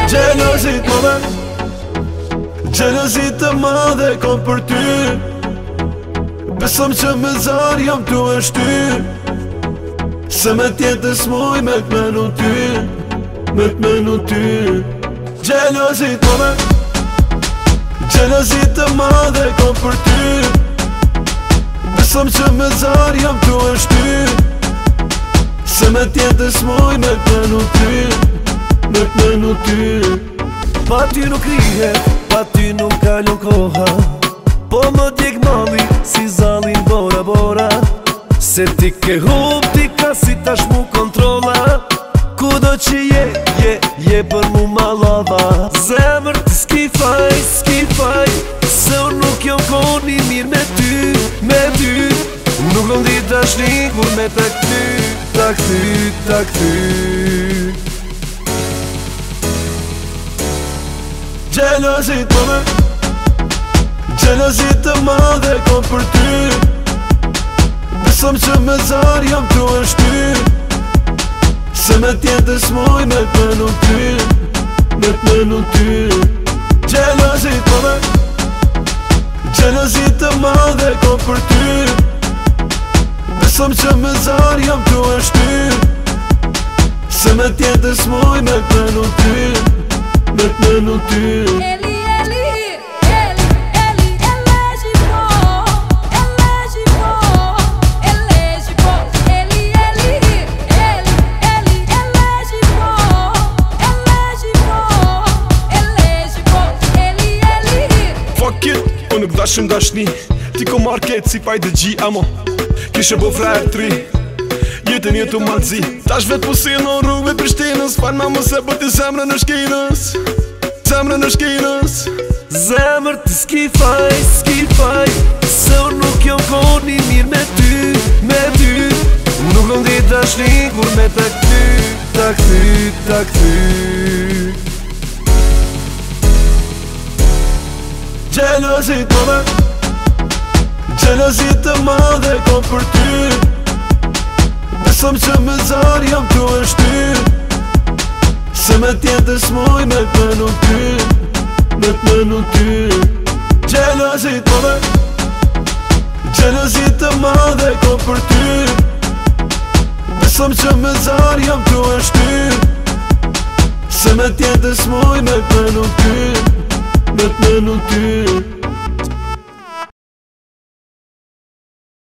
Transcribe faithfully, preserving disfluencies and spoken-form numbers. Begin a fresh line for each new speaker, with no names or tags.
Gjelozit më me, gjelozit të madhe kom për ty. Besëm që me zar jam tu e shtyr, se me tjetës muj me t'menu ty, me t'menu ty. Gjelozit më me, gjelozit të madhe kom për ty. Besëm që me zar jam tu e shtyr, se me tjetës muj me t'menu ty, me t'menu ty.
Pa ty nuk rihet, pa ty nuk kalon koha, po më djek malli si zallin bora bora. Se ti ke hub, ti ka si tash mu kontrola. Kudo që je, je, je për mu malava. Zemër ti s'ki faj, s'ki faj, se unë nuk jom koni mirë me ty, me ty. Nuk lëm di dashni kur me ta këty, ta këty, ta këty.
Gjelozit më me, gjelozit të madhe kom për ty. Besëm që me zar jam tu e shtyr, se me tjetës muj me t'menu ty, me t'menu ty. Gjelozit më me, gjelozit të madhe kom për ty. Besëm që me zar jam tu e shtyr, se me tjetës muj me t'menu ty, me t'menu ty.
Eli, Eli, Eli, Eli, elegico, elegico, elegico. Eli, Eli, Eli, Eli, elegico, elegico, elegico. Eli, Eli.
Fuck it, unë nuk dashim dashni, ti ko market si paj dhe gji, amo kishe bo frajr tri, jetën jetu malzi. Tash vet pusin në rrugve Prishtinës, fan ma mos e bëti zemrën në shkinës, zemrën në shkinës.
Zemër ti s'ki faj, s'ki faj, se unë nuk jom koni mirë me ty, me ty. Nuk lëm di dashni kur me ta këty, ta këty, ta këty.
Gjelozit më me, gjelozit të madhe kom për ty. Besëm që me zar jam tu e shtyr, se me tjetës muj me t'menu ty, me t'menu ty. Gjelozit më me, gjelozit të madhe kom për ty. Besëm që me zar jam tu e shtyr, se me tjetës muj me t'menu ty, me t'menu ty.